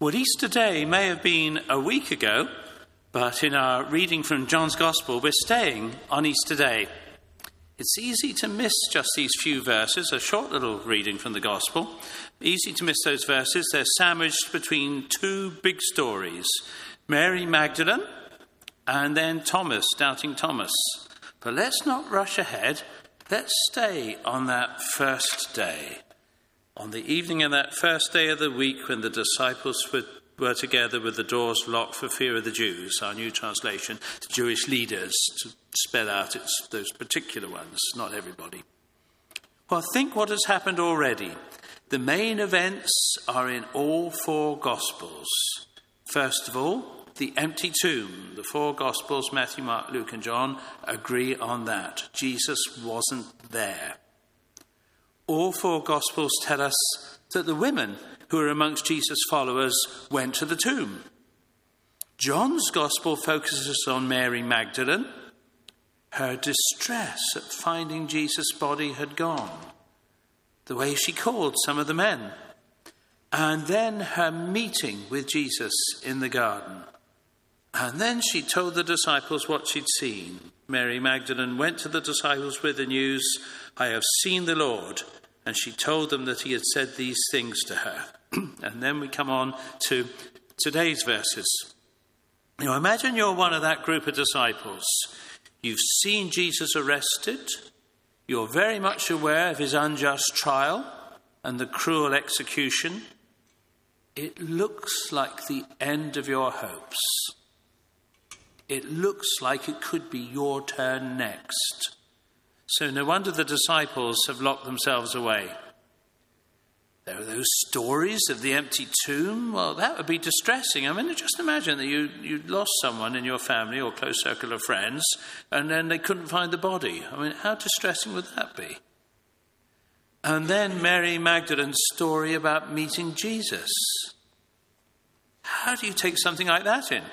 Well, Easter Day may have been a week ago, but in our reading from John's Gospel, we're staying on Easter Day. It's easy to miss just these few verses, a short little reading from the Gospel. Easy to miss those verses. They're sandwiched between two big stories, Mary Magdalene and then Thomas, doubting Thomas. But let's not rush ahead. Let's stay on that first day. On the evening of that first day of the week when the disciples were together with the doors locked for fear of the Jews, our new translation, the Jewish leaders, to spell out those particular ones, not everybody. Well, think what has happened already. The main events are in all four Gospels. First of all, the empty tomb. The four Gospels, Matthew, Mark, Luke and John, agree on that. Jesus wasn't there. All four Gospels tell us that the women who were amongst Jesus' followers went to the tomb. John's Gospel focuses on Mary Magdalene. Her distress at finding Jesus' body had gone. The way she called some of the men. And then her meeting with Jesus in the garden. And then she told the disciples what she'd seen. Mary Magdalene went to the disciples with the news, "I have seen the Lord." And she told them that he had said these things to her. And then we come on to today's verses. Now imagine you're one of that group of disciples. You've seen Jesus arrested. You're very much aware of his unjust trial and the cruel execution. It looks like the end of your hopes. It looks like it could be your turn next. So no wonder the disciples have locked themselves away. There are those stories of the empty tomb. Well, that would be distressing. I mean, just imagine that you lost someone in your family or close circle of friends, and then they couldn't find the body. I mean, how distressing would that be? And then Mary Magdalene's story about meeting Jesus. How do you take something like that in?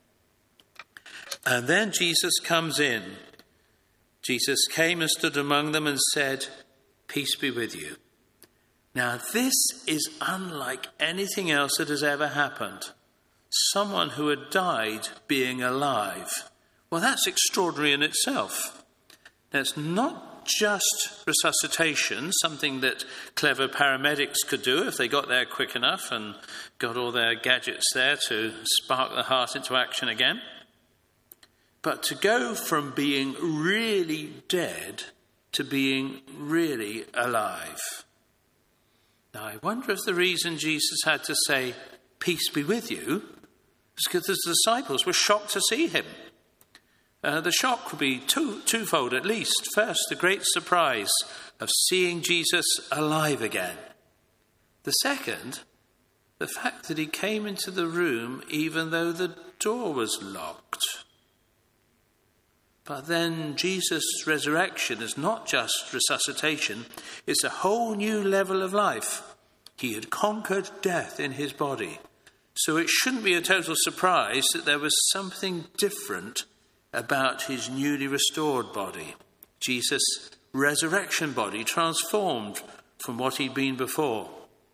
And then Jesus comes in. Jesus came and stood among them and said, "Peace be with you." Now this is unlike anything else that has ever happened. Someone who had died being alive. Well, that's extraordinary in itself. Now, it's not just resuscitation, something that clever paramedics could do if they got there quick enough and got all their gadgets there to spark the heart into action again. But to go from being really dead to being really alive. Now, I wonder if the reason Jesus had to say, "Peace be with you," is because the disciples were shocked to see him. The shock would be twofold at least. First, the great surprise of seeing Jesus alive again. The second, the fact that he came into the room even though the door was locked. But then Jesus' resurrection is not just resuscitation, it's a whole new level of life. He had conquered death in his body. So it shouldn't be a total surprise that there was something different about his newly restored body. Jesus' resurrection body transformed from what he'd been before.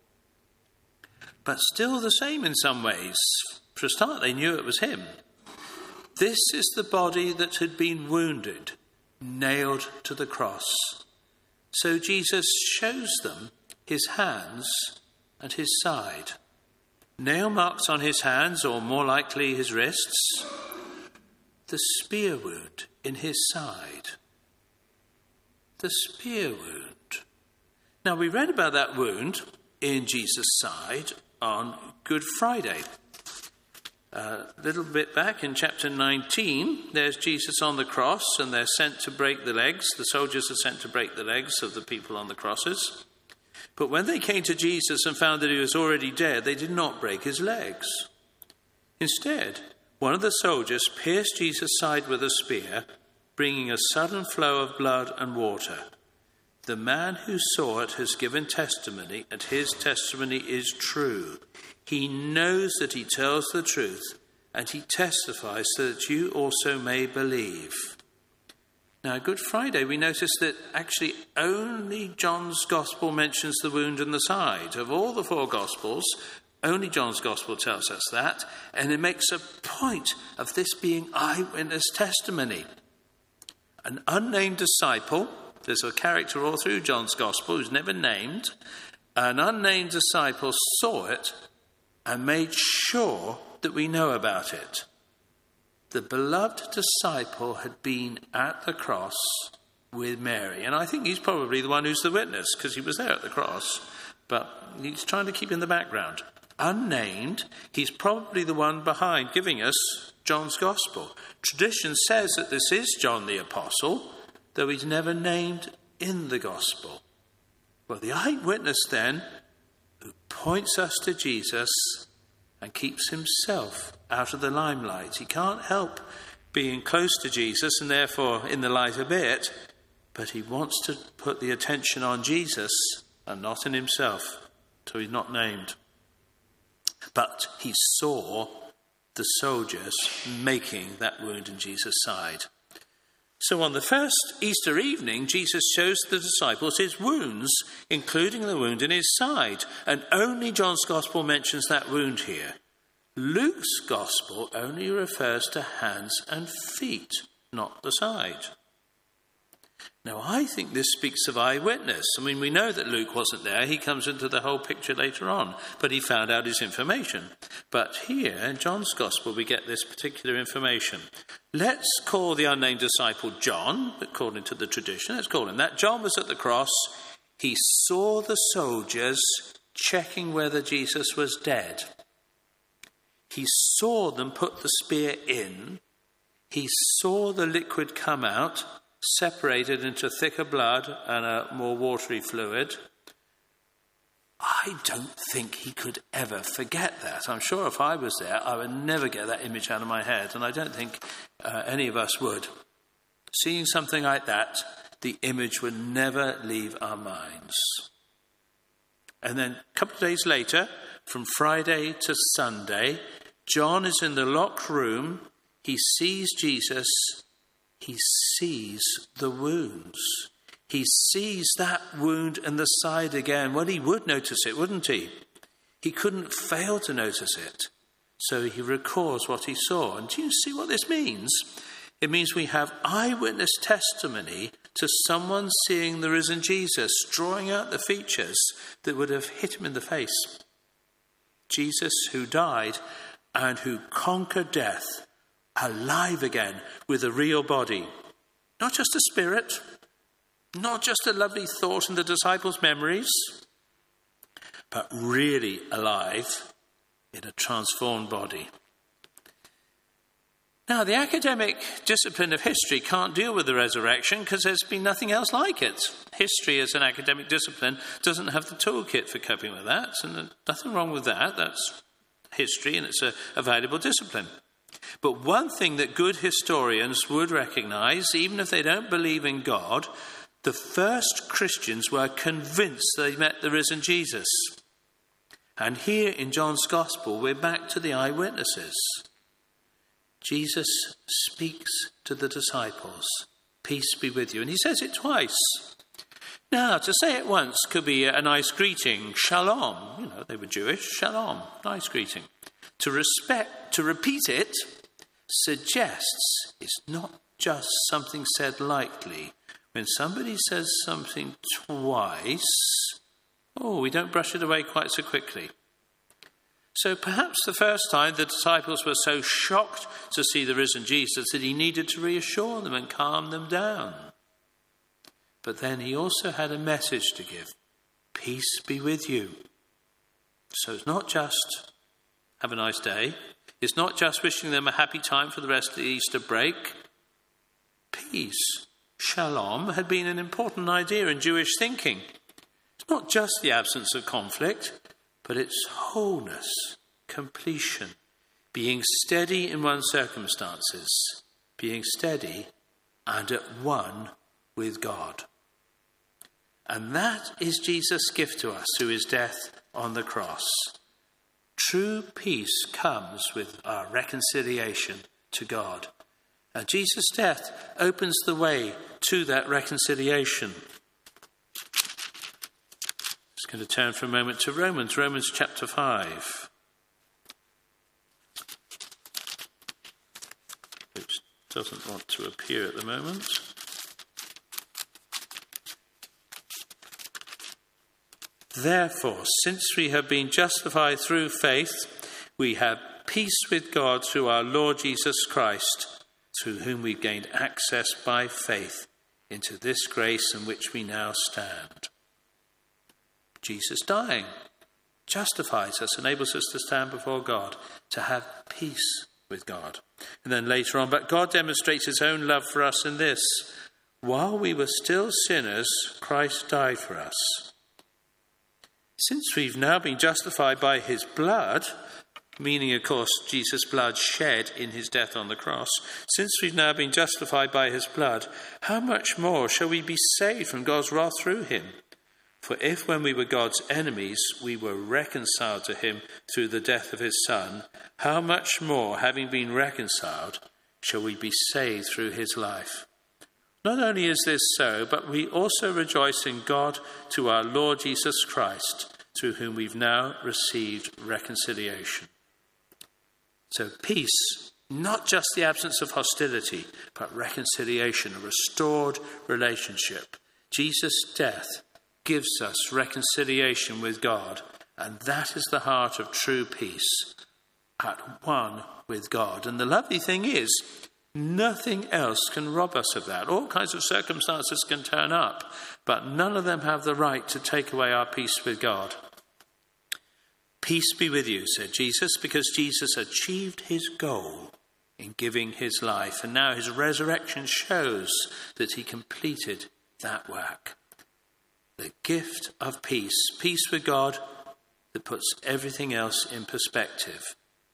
But still the same in some ways. For a start, they knew it was him. This is the body that had been wounded, nailed to the cross. So Jesus shows them his hands and his side. Nail marks on his hands, or more likely his wrists. The spear wound in his side. The spear wound. Now, we read about that wound in Jesus' side on Good Friday. A little bit back in chapter 19, there's Jesus on the cross, and they're sent to break the legs. The soldiers are sent to break the legs of the people on the crosses. But when they came to Jesus and found that he was already dead, they did not break his legs. Instead, one of the soldiers pierced Jesus' side with a spear, bringing a sudden flow of blood and water. The man who saw it has given testimony, and his testimony is true. He knows that he tells the truth, and he testifies so that you also may believe. Now, Good Friday, we notice that actually only John's Gospel mentions the wound in the side. Of all the four Gospels, Only John's Gospel tells us that, and it makes a point of this being eyewitness testimony. An unnamed disciple, there's a character all through John's Gospel who's never named, an unnamed disciple saw it and made sure that we know about it. The beloved disciple had been at the cross with Mary, and I think he's probably the one who's the witness because he was there at the cross, but he's trying to keep in the background. Unnamed, he's probably the one behind giving us John's Gospel. Tradition says that this is John the Apostle, though he's never named in the Gospel. Well, the eyewitness then, who points us to Jesus and keeps himself out of the limelight. He can't help being close to Jesus and therefore in the light a bit, but he wants to put the attention on Jesus and not in himself, so he's not named. But he saw the soldiers making that wound in Jesus' side. So on the first Easter evening, Jesus shows the disciples his wounds, including the wound in his side. And only John's Gospel mentions that wound here. Luke's Gospel only refers to hands and feet, not the side. Now, I think this speaks of eyewitness. I mean, we know that Luke wasn't there. He comes into the whole picture later on, but he found out his information. But here in John's Gospel, we get this particular information. Let's call the unnamed disciple John, according to the tradition. Let's call him that. John was at the cross. He saw the soldiers checking whether Jesus was dead. He saw them put the spear in. He saw the liquid come out, separated into thicker blood and a more watery fluid. I don't think he could ever forget that. I'm sure if I was there, I would never get that image out of my head, and I don't think any of us would. Seeing something like that, the image would never leave our minds. And then a couple of days later, from Friday to Sunday, John is in the locked room. He sees Jesus. He sees the wounds. He sees that wound in the side again. Well, he would notice it, wouldn't he? He couldn't fail to notice it. So he records what he saw. And do you see what this means? It means we have eyewitness testimony to someone seeing the risen Jesus, drawing out the features that would have hit him in the face. Jesus who died and who conquered death, alive again with a real body. Not just a spirit, not just a lovely thought in the disciples' memories, but really alive in a transformed body. Now, the academic discipline of history can't deal with the resurrection because there's been nothing else like it. History as an academic discipline doesn't have the toolkit for coping with that, and there's nothing wrong with that. That's history, and it's a valuable discipline. But one thing that good historians would recognize, even if they don't believe in God, the first Christians were convinced they met the risen Jesus. And here in John's Gospel, we're back to the eyewitnesses. Jesus speaks to the disciples, "Peace be with you." And he says it twice. Now, to say it once could be a nice greeting, shalom. You know, they were Jewish, shalom, nice greeting. To repeat it suggests it's not just something said lightly. When somebody says something twice, we don't brush it away quite so quickly. So perhaps the first time the disciples were so shocked to see the risen Jesus that he needed to reassure them and calm them down. But then he also had a message to give. Peace be with you. So it's not just have a nice day. It's not just wishing them a happy time for the rest of the Easter break. Peace, shalom, had been an important idea in Jewish thinking. It's not just the absence of conflict, but it's wholeness, completion, being steady in one's circumstances, being steady and at one with God. And that is Jesus' gift to us through his death on the cross. True peace comes with our reconciliation to God. And Jesus' death opens the way to that reconciliation. Just going to turn for a moment to Romans chapter 5. Doesn't want to appear at the moment. Therefore, since we have been justified through faith, we have peace with God through our Lord Jesus Christ, through whom we've gained access by faith into this grace in which we now stand. Jesus dying justifies us, enables us to stand before God, to have peace with God. And then later on, but God demonstrates his own love for us in this: while we were still sinners, Christ died for us. Since we've now been justified by his blood, meaning, of course, Jesus' blood shed in his death on the cross, since we've now been justified by his blood, how much more shall we be saved from God's wrath through him? For if when we were God's enemies, we were reconciled to him through the death of his Son, how much more, having been reconciled, shall we be saved through his life? Not only is this so, but we also rejoice in God to our Lord Jesus Christ, through whom we've now received reconciliation. So peace, not just the absence of hostility, but reconciliation, a restored relationship. Jesus' death gives us reconciliation with God, and that is the heart of true peace, at one with God. And the lovely thing is, nothing else can rob us of that. All kinds of circumstances can turn up, but none of them have the right to take away our peace with God. Peace be with you, said Jesus, because Jesus achieved his goal in giving his life, and now his resurrection shows that he completed that work. The gift of peace, peace with God that puts everything else in perspective.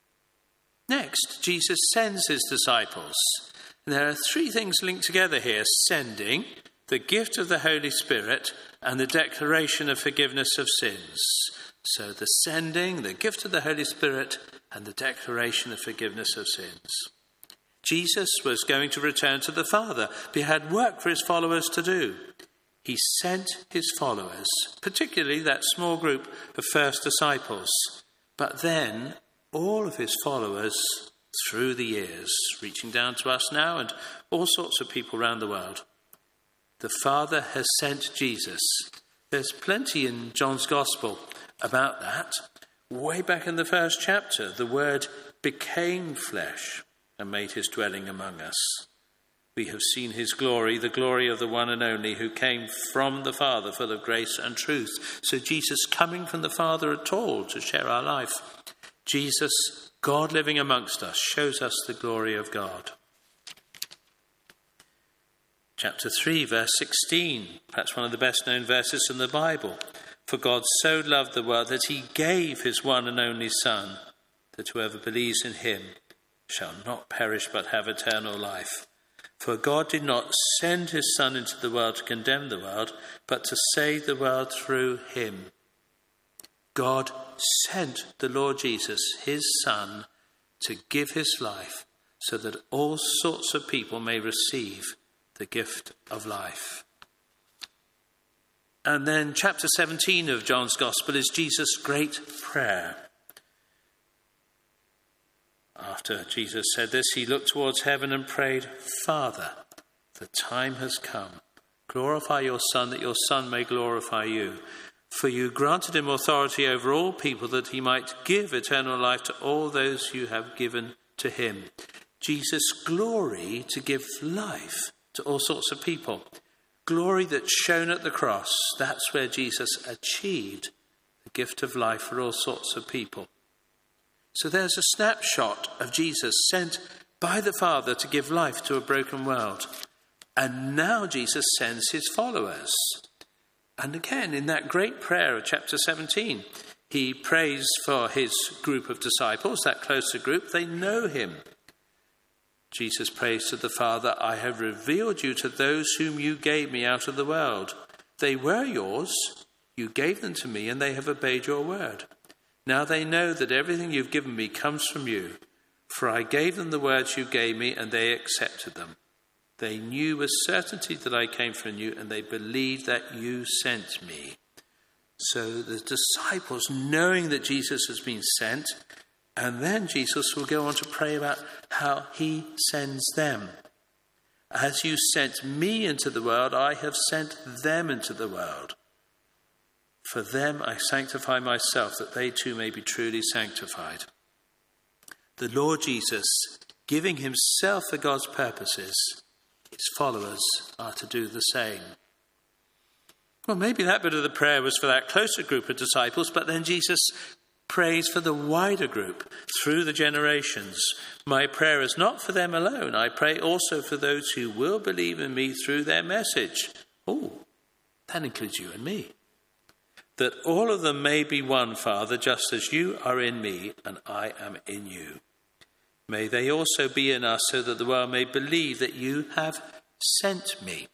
Next, Jesus sends his disciples. There are three things linked together here: sending, the gift of the Holy Spirit, and the declaration of forgiveness of sins. So the sending, the gift of the Holy Spirit, and the declaration of forgiveness of sins. Jesus was going to return to the Father, but he had work for his followers to do. He sent his followers, particularly that small group of first disciples, but then all of his followers through the years, reaching down to us now and all sorts of people around the world. The Father has sent Jesus. There's plenty in John's Gospel about that. Way back in the first chapter, the Word became flesh and made his dwelling among us. We have seen his glory, the glory of the one and only who came from the Father, full of grace and truth. So Jesus coming from the Father at all to share our life. Jesus, God living amongst us, shows us the glory of God. Chapter 3, verse 16, perhaps one of the best known verses in the Bible. For God so loved the world that he gave his one and only Son, that whoever believes in him shall not perish but have eternal life. For God did not send his Son into the world to condemn the world, but to save the world through him. God sent the Lord Jesus, his Son, to give his life so that all sorts of people may receive the gift of life. And then chapter 17 of John's Gospel is Jesus' great prayer. After Jesus said this, he looked towards heaven and prayed, Father, the time has come. Glorify your Son, that your Son may glorify you. For you granted him authority over all people, that he might give eternal life to all those you have given to him. Jesus' glory to give life to all sorts of people. Glory that's shown at the cross. That's where Jesus achieved the gift of life for all sorts of people. So there's a snapshot of Jesus sent by the Father to give life to a broken world. And now Jesus sends his followers. And again, in that great prayer of chapter 17, he prays for his group of disciples, that closer group. They know him. Jesus prays to the Father, I have revealed you to those whom you gave me out of the world. They were yours, you gave them to me, and they have obeyed your word. Now they know that everything you've given me comes from you, for I gave them the words you gave me, and they accepted them. They knew with certainty that I came from you, and they believed that you sent me. So the disciples, knowing that Jesus has been sent, and then Jesus will go on to pray about how he sends them. As you sent me into the world, I have sent them into the world. For them I sanctify myself, that they too may be truly sanctified. The Lord Jesus, giving himself for God's purposes, his followers are to do the same. Well, maybe that bit of the prayer was for that closer group of disciples, but then Jesus prays for the wider group through the generations. My prayer is not for them alone. I pray also for those who will believe in me through their message. Oh, that includes you and me. That all of them may be one, Father, just as you are in me and I am in you. May they also be in us, so that the world may believe that you have sent me.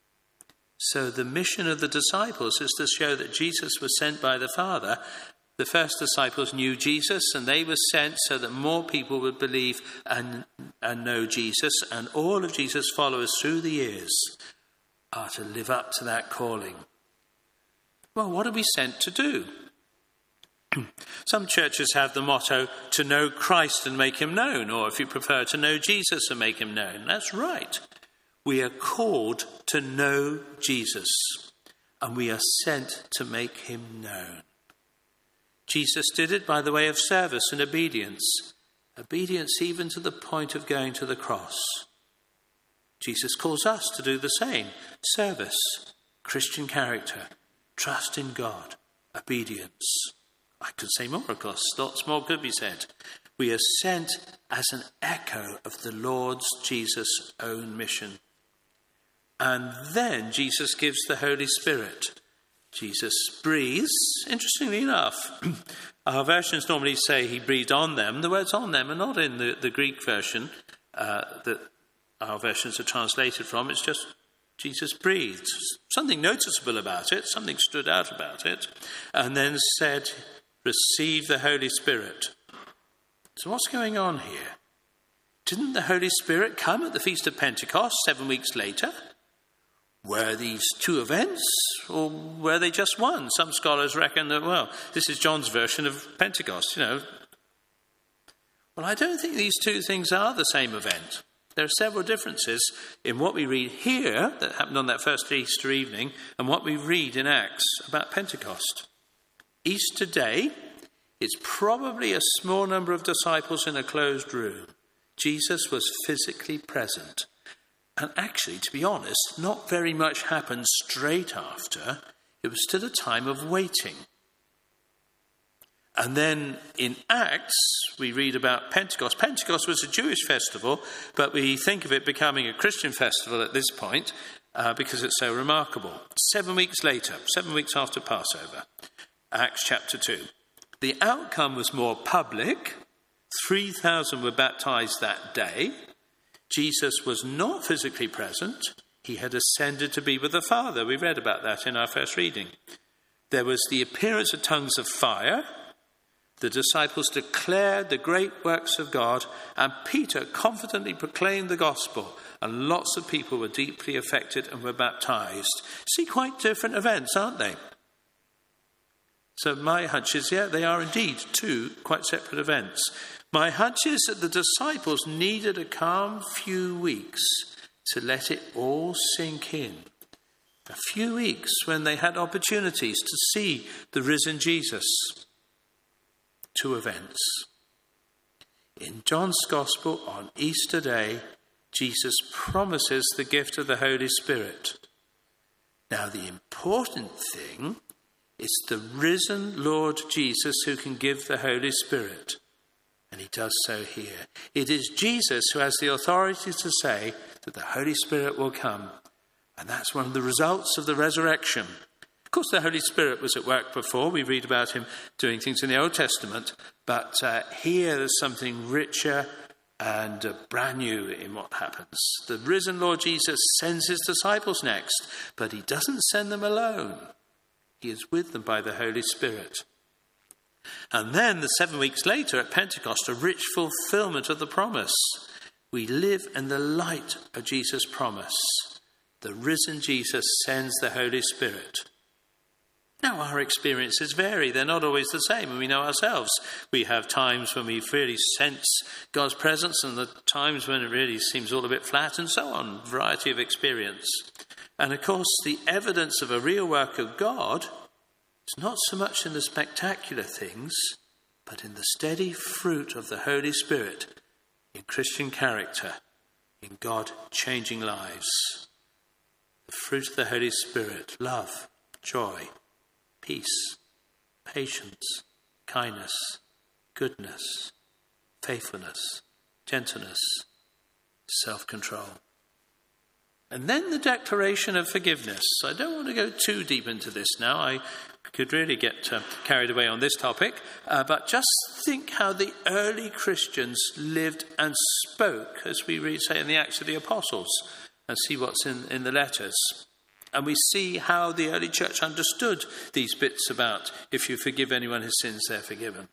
So the mission of the disciples is to show that Jesus was sent by the Father. The first disciples knew Jesus, and they were sent so that more people would believe and know Jesus. And all of Jesus' followers through the years are to live up to that calling. Well, what are we sent to do? Some churches have the motto, to know Christ and make him known, or if you prefer, to know Jesus and make him known. That's right. We are called to know Jesus, and we are sent to make him known. Jesus did it by the way of service and obedience. Obedience even to the point of going to the cross. Jesus calls us to do the same. Service, Christian character, trust in God, obedience. I could say more, of course. Lots more could be said. We are sent as an echo of the Lord Jesus' own mission. And then Jesus gives the Holy Spirit. Jesus breathes. Interestingly enough, our versions normally say he breathed on them. The words on them are not in the Greek version that our versions are translated from. It's just Jesus breathed. Something noticeable about it. Something stood out about it. And then said, receive the Holy Spirit. So what's going on here? Didn't the Holy Spirit come at the Feast of Pentecost 7 weeks later? Were these two events, or were they just one? Some scholars reckon that, well, this is John's version of Pentecost, Well, I don't think these two things are the same event. There are several differences in what we read here that happened on that first Easter evening and what we read in Acts about Pentecost. Easter Day, it's probably a small number of disciples in a closed room. Jesus was physically present. And actually, to be honest, not very much happened straight after. It was still a time of waiting. And then in Acts, we read about Pentecost. Pentecost was a Jewish festival, but we think of it becoming a Christian festival at this point because it's so remarkable. 7 weeks later, 7 weeks after Passover, Acts chapter 2. The outcome was more public. 3,000 were baptized that day. Jesus was not physically present. He had ascended to be with the Father. We read about that in our first reading. There was the appearance of tongues of fire. The disciples declared the great works of God, and Peter confidently proclaimed the gospel, and lots of people were deeply affected and were baptized. See, quite different events, aren't they? So my hunch is, they are indeed two quite separate events. My hunch is that the disciples needed a calm few weeks to let it all sink in. A few weeks when they had opportunities to see the risen Jesus. Two events. In John's Gospel on Easter Day, Jesus promises the gift of the Holy Spirit. Now, the important thing is the risen Lord Jesus who can give the Holy Spirit. And he does so here. It is Jesus who has the authority to say that the Holy Spirit will come. And that's one of the results of the resurrection. Of course, the Holy Spirit was at work before. We read about him doing things in the Old Testament. But here there's something richer and brand new in what happens. The risen Lord Jesus sends his disciples next, but he doesn't send them alone. He is with them by the Holy Spirit. And then 7 weeks later at Pentecost, a rich fulfillment of the promise. We live in the light of Jesus' promise. The risen Jesus sends the Holy Spirit. Now, our experiences vary. They're not always the same, and we know ourselves. We have times when we really sense God's presence and the times when it really seems all a bit flat, and so on. Variety of experience. And of course, the evidence of a real work of God is not so much in the spectacular things, but in the steady fruit of the Holy Spirit in Christian character, in God changing lives. The fruit of the Holy Spirit: love, joy, peace, patience, kindness, goodness, faithfulness, gentleness, self-control. And then the declaration of forgiveness. I don't want to go too deep into this now. I could really get carried away on this topic. But just think how the early Christians lived and spoke, as we read, say, in the Acts of the Apostles, and see what's in the letters. And we see how the early church understood these bits about if you forgive anyone his sins, they're forgiven.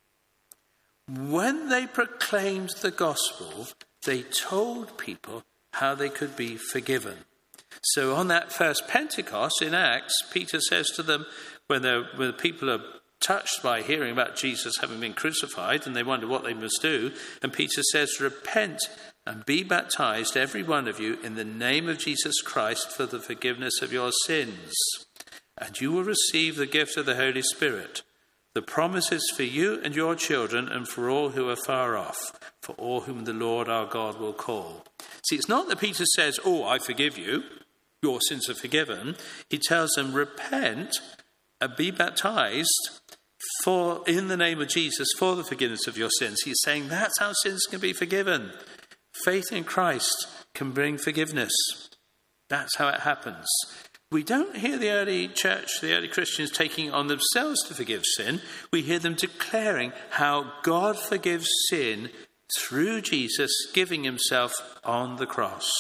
When they proclaimed the gospel, they told people how they could be forgiven. So on that first Pentecost in Acts, Peter says to them, when the people are touched by hearing about Jesus having been crucified, and they wonder what they must do, and Peter says, "Repent and be baptized, every one of you, in the name of Jesus Christ for the forgiveness of your sins. And you will receive the gift of the Holy Spirit. The promise is for you and your children and for all who are far off, for all whom the Lord our God will call." See, it's not that Peter says, "Oh, I forgive you, your sins are forgiven." He tells them, repent and be baptized in the name of Jesus for the forgiveness of your sins. He's saying that's how sins can be forgiven. Faith in Christ can bring forgiveness. That's how it happens. We don't hear the early church, the early Christians, taking on themselves to forgive sin. We hear them declaring how God forgives sin through Jesus giving himself on the cross.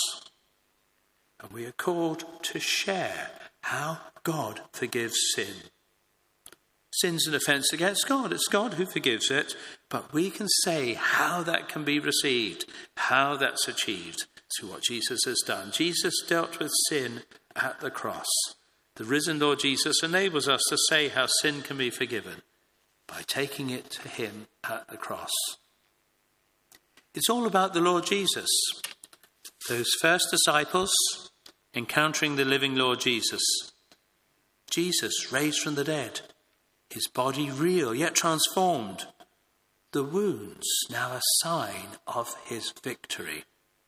And we are called to share how God forgives sin. Sin's an offence against God. It's God who forgives it. But we can say how that can be received, how that's achieved through what Jesus has done. Jesus dealt with sin at the cross. The risen Lord Jesus enables us to say how sin can be forgiven by taking it to him at the cross. It's all about the Lord Jesus. Those first disciples encountering the living Lord Jesus. Jesus raised from the dead. His body real, yet transformed. The wounds now a sign of his victory.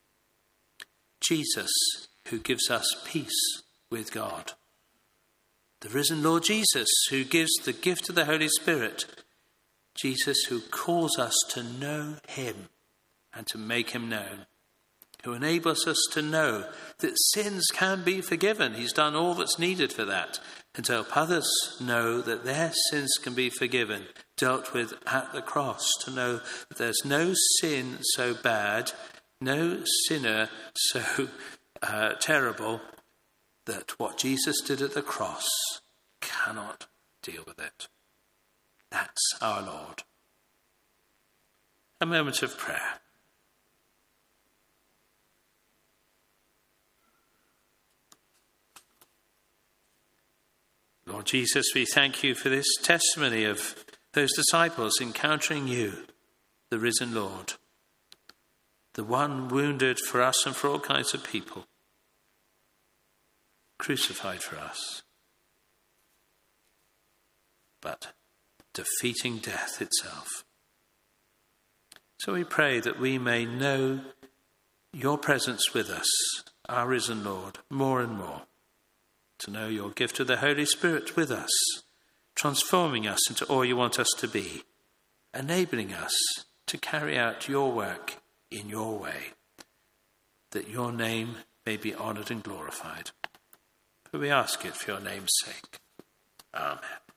Jesus, who gives us peace with God. The risen Lord Jesus, who gives the gift of the Holy Spirit. Jesus, who calls us to know him and to make him known. Who enables us to know that sins can be forgiven. He's done all that's needed for that. And to help others know that their sins can be forgiven, dealt with at the cross. To know that there's no sin so bad, no sinner so terrible, that what Jesus did at the cross cannot deal with it. That's our Lord. A moment of prayer. Lord Jesus, we thank you for this testimony of those disciples encountering you, the risen Lord, the one wounded for us and for all kinds of people, crucified for us, but defeating death itself. So we pray that we may know your presence with us, our risen Lord, more and more. To know your gift of the Holy Spirit with us, transforming us into all you want us to be, enabling us to carry out your work in your way, that your name may be honoured and glorified. For we ask it for your name's sake. Amen.